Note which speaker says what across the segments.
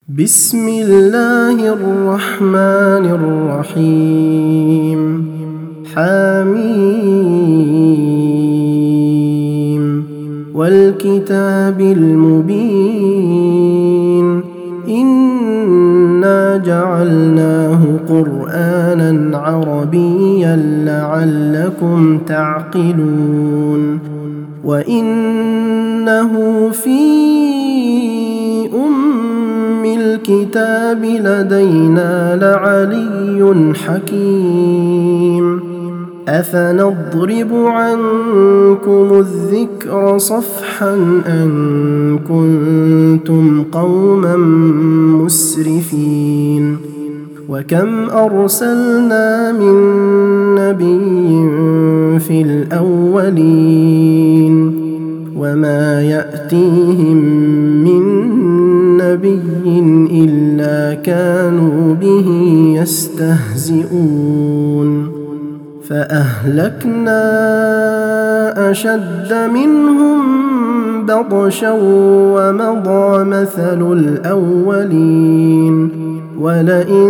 Speaker 1: بسم الله الرحمن الرحيم حميم والكتاب المبين إنا جعلناه قرآنا عربيا لعلكم تعقلون وإنه في الكتاب لدينا لعلي حكيم أفنضرب عنكم الذكر صفحا أن كنتم قوما مسرفين وكم أرسلنا من نبي في الأولين وما يأتيهم من نبي إلا كانوا به يستهزئون فأهلكنا أشد منهم بطشا ومضى مثل الأولين ولئن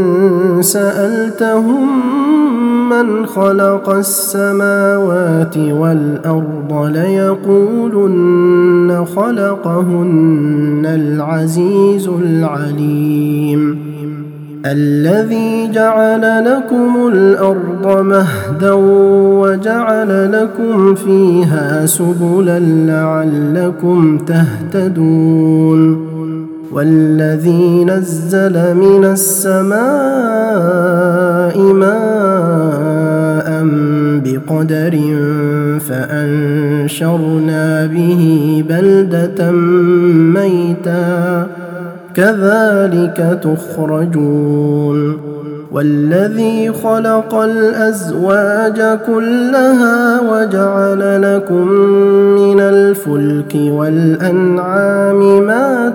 Speaker 1: سألتهم من خلق السماوات والأرض ليقولن خلقهن العزيز العليم الذي جعل لكم الأرض مهدا وجعل لكم فيها سبلا لعلكم تهتدون والذي نزل من السماء ماء بقدر فأنشرنا به بلدة ميتا كذلك تخرجون والذي خلق الأزواج كلها وجعل لكم من الفلك والأنعام ما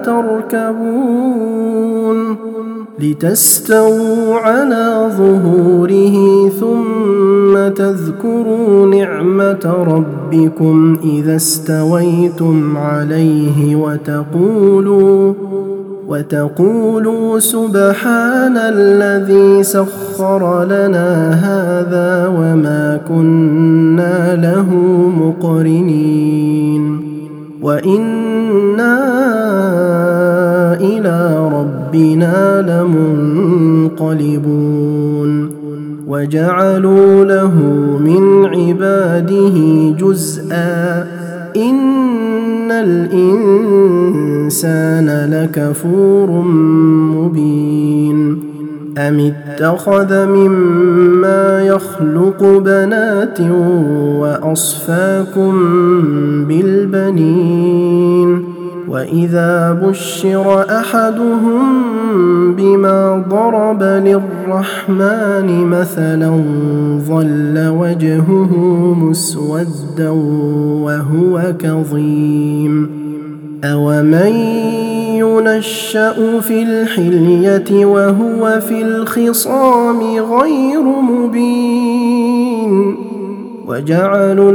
Speaker 1: تركبون لتستووا على ظهوره ثم تذكروا نعمة ربكم إذا استويتم عليه وتقولوا سبحان الذي سخر لنا هذا وما كنا له مقرنين وإنا إلى ربنا لمنقلبون وجعلوا له من عباده جزءا إن الإنسان لكفور مبين أم اتخذ مما يخلق بنات وأصفاكم بالبنين وإذا بشر أحدهم بما ضرب للرحمن مثلا ظل وجهه مسودا وهو كظيم أومن ينشأ في الحلية وهو في الخصام غير مبين وجعلوا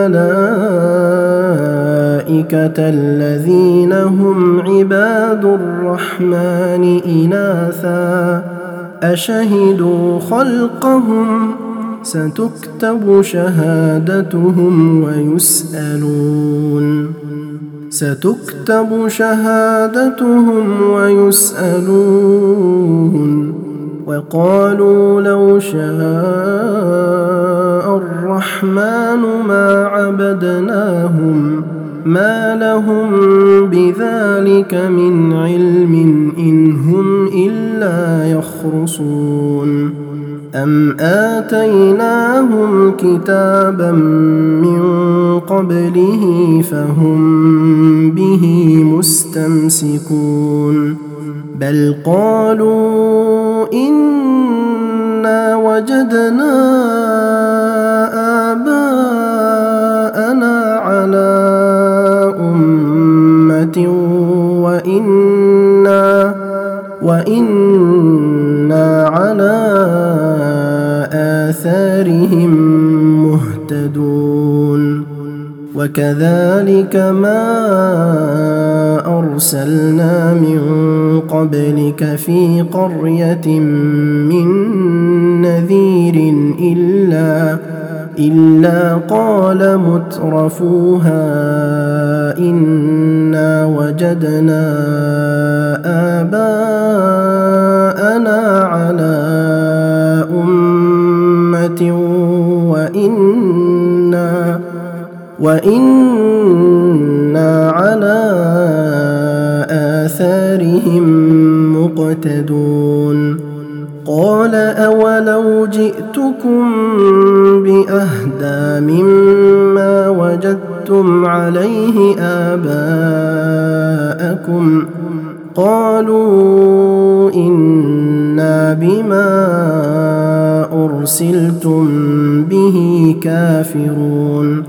Speaker 1: الملائكة الذين هم عباد الرحمن إناثا أشهدوا خلقهم ستكتب شهادتهم ويسألون وقالوا لو شاء الرحمن ما عبدناهم ما لهم بذلك من علم إن هم إلا يخرصون أم آتيناهم كتابا من قبله فهم به مستمسكون بل قالوا إنا وجدنا آباءنا على أمة وإنا على آثارهم مهتدون وكذلك ما أرسلنا من قبلك في قرية من نذير إلا قال مترفوها إنا وجدنا آباءنا على أمة وإنا على آثارهم مقتدون قال أولو جئتكم بأهدى مما وجدتم عليه آباءكم قالوا إنا بما أرسلتم به كافرون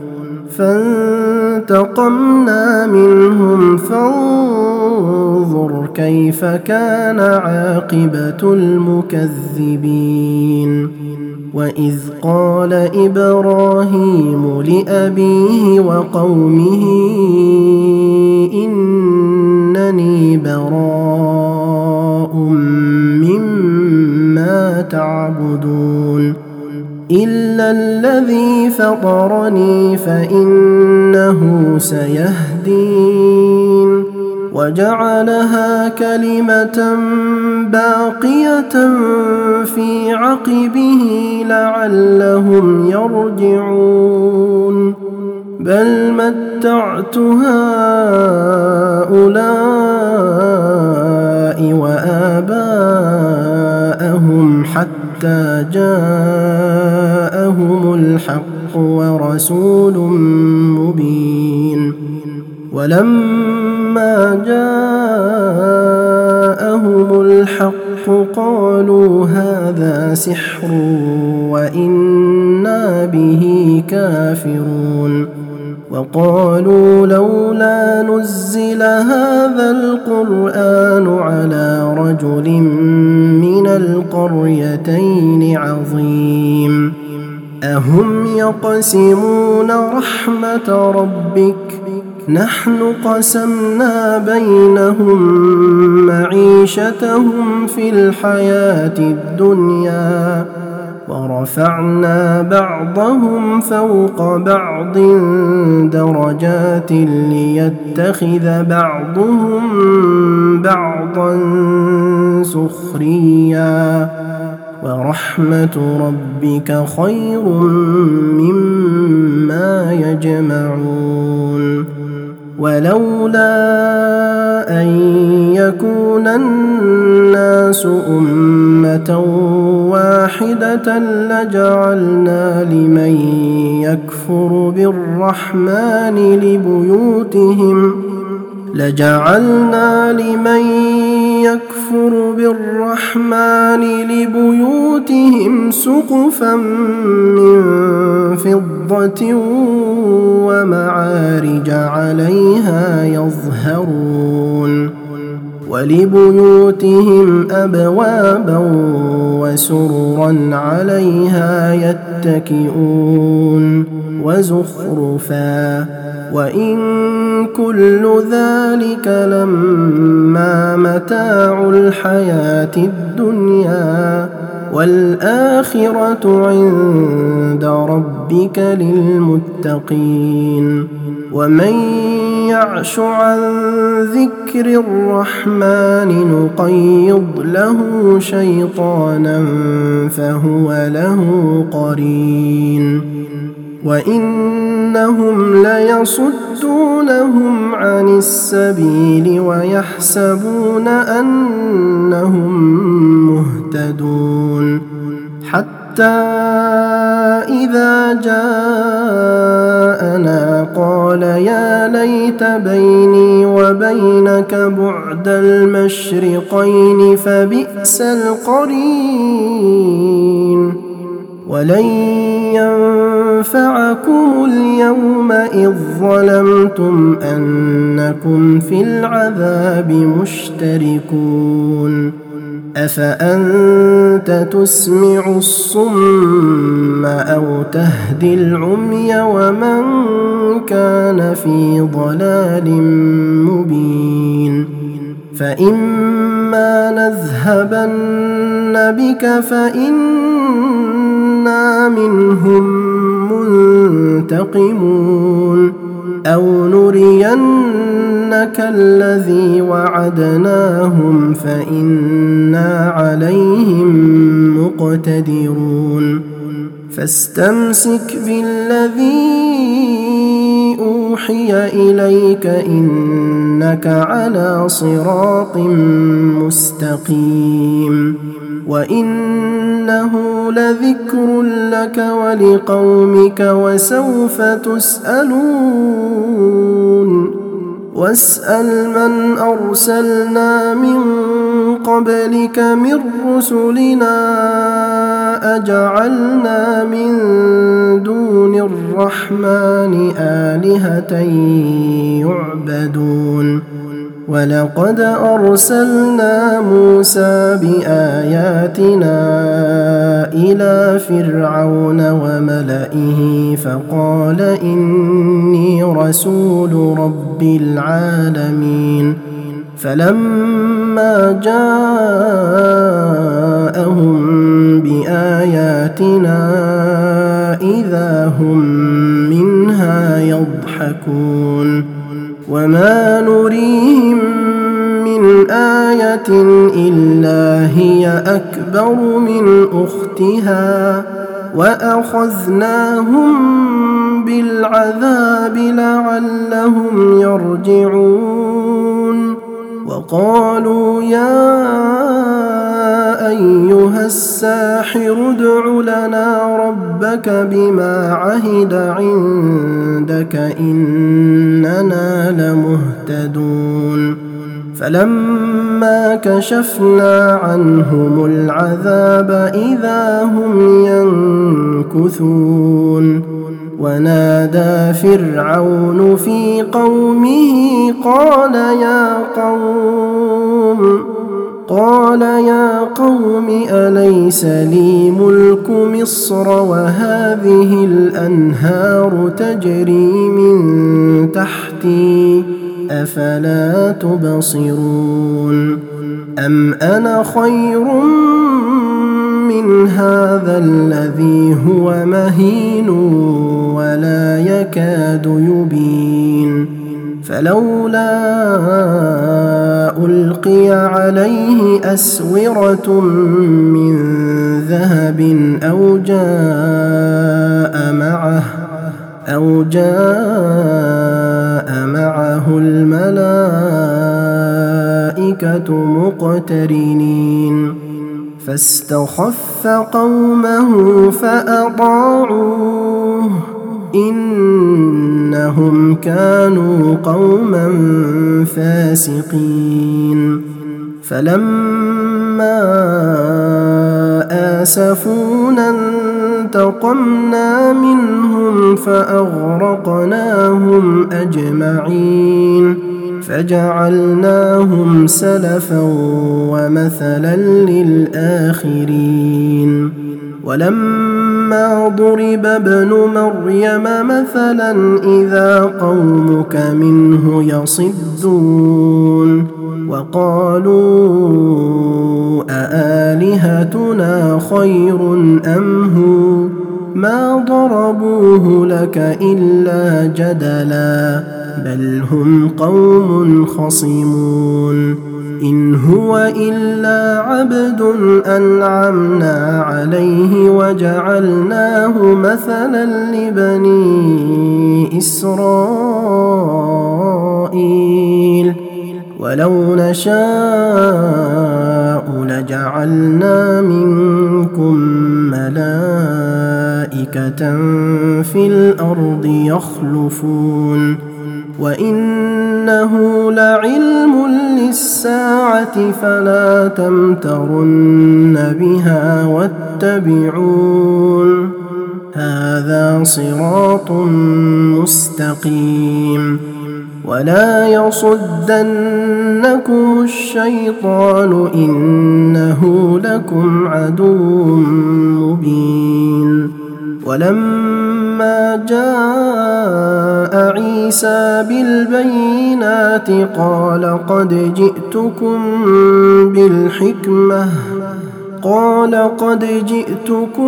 Speaker 1: فانتقمنا منهم فانظر كيف كان عاقبة المكذبين وإذ قال إبراهيم لأبيه وقومه إنني براء مما تعبدون إلا الذي فطرني فإنه سيهدين وجعلها كلمة باقية في عقبه لعلهم يرجعون بل متعت هؤلاء وآباءهم حتى جاءهم الحق ورسول مبين ولما جاءهم الحق قالوا هذا سحر وإنا به كافرون وقالوا لولا نزل هذا القرآن على رجل من القريتين عظيم أهم يقسمون رحمة ربك نحن قسمنا بينهم معيشتهم في الحياة الدنيا ورفعنا بعضهم فوق بعض درجات ليتخذ بعضهم بعضا سخريا ورحمة ربك خير مما يجمعون ولولا أن يكون الناس أمة واحدة لجعلنا لمن يكفر بالرحمن لبيوتهم سقفا من فضة ومعارج عليها يظهرون ولبيوتهم أبوابا وسررا عليها يتكئون وزخرفا وإن كل ذلك لما متاع الحياة الدنيا والآخرة عند ربك للمتقين ومن يعش عن ذكر الرحمن نقيض له شيطانا فهو له قرين وإنهم ليصدونهم عن السبيل ويحسبون أنهم مهتدون حتى إذا جاءنا قال يا ليت بيني وبينك بعد المشرقين فبئس القرين ولن ينفعكم اليوم إذ ظلمتم أنكم في العذاب مشتركون أفأنت تسمع الصم أو تهدي العمي ومن كان في ضلال مبين فإما نذهبن بك فإنا منهم منتقمون أو نرينك الذي وعدناهم فإنا عليهم مقتدرون فاستمسك بالذي أوحي إليك إنك على صراط مستقيم وإنه لذكر لك ولقومك وسوف تسألون واسأل من أرسلنا من قبلك من رسلنا أجعلنا من دون الرحمن آلهة يعبدون ولقد أرسلنا موسى بآياتنا إلى فرعون وملئه فقال إني رسول رب العالمين فلما جاءهم بآياتنا إذا هم منها يضحكون وما نريهم من آية إلا هي أكبر من أختها وأخذناهم بالعذاب لعلهم يرجعون وقالوا يا أيها الساحر ادع لنا ربك بما عهد عندك إننا لمهتدون فلما كشفنا عنهم العذاب إذا هم ينكثون ونادى فرعون في قومه قال يا قوم أليس لي ملك مصر وهذه الأنهار تجري من تحتي أفلا تبصرون أم أنا خير من هذا الذي هو مهين ولا يكاد يبين فلولا ألقي عليه أسورة من ذهب أو جاء معه الملائكة مقترنين فاستخف قومه فأطاعوه إنهم كانوا قوما فاسقين فلما آسفونا انتقمنا منهم فأغرقناهم أجمعين فجعلناهم سلفا ومثلا للآخرين ولما ضرب ابن مريم مثلا إذا قومك منه يصدون وقالوا أآلهتنا خير أم هو ما ضربوه لك إلا جدلا بل هم قوم خصمون إن هو إلا عبد أنعمنا عليه وجعلناه مثلا لبني إسرائيل ولو نشاء لجعلنا منكم ملائكة في الأرض يخلفون وإنه لعلم للساعة فلا تمترن بها واتبعون هذا صراط مستقيم ولا يصدنكم الشيطان إنه لكم عدو مبين. ولما جاء عيسى بالبينات قال قد جئتكم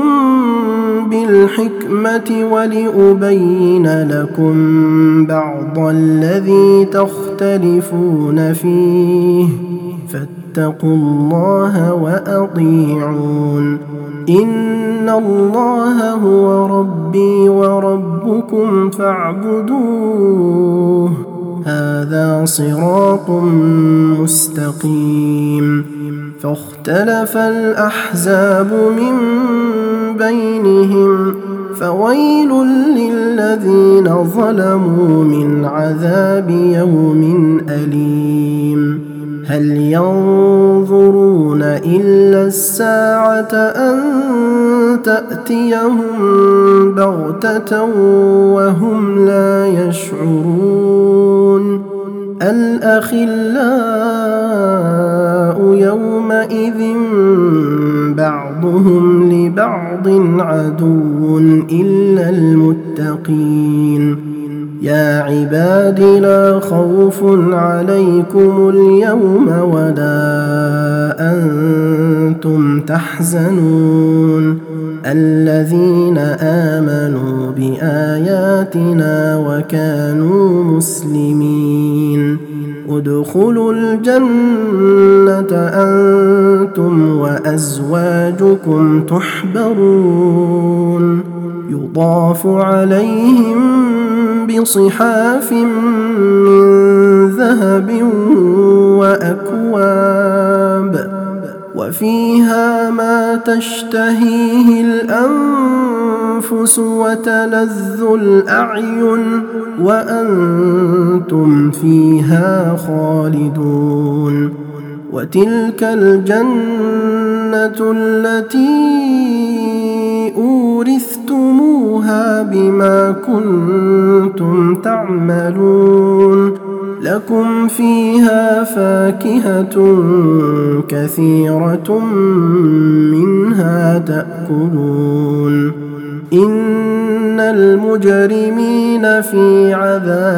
Speaker 1: بالحكمة ولأبين لكم بعض الذي تختلفون فيه فاتقوا الله وأطيعون. إن الله هو ربي وربكم فاعبدوه هذا صراط مستقيم. فاختلف الأحزاب من بينهم فويل للذين ظلموا من عذاب يوم أليم. هل ينظرون إلا الساعة أن تأتيهم بغتة وهم لا يشعرون. الأخلاء يومئذ بعضهم لبعض عدو إلا المتقين. يا عباد لا خوف عليكم اليوم ولا أنتم تحزنون الذين آمنوا بآياتنا وكانوا مسلمين. ادخلوا الجنة أنتم وأزواجكم تحبرون يطاف عليهم بصحاف من ذهب وأكواب وفيها ما تشتهيه الأنفس وتلذ الأعين وأنتم فيها خالدون. وتلك الجنة التي أورثتموها بما كنتم تعملون لكم فيها فاكهة كثيرة منها تأكلون. إن المجرمين في عذاب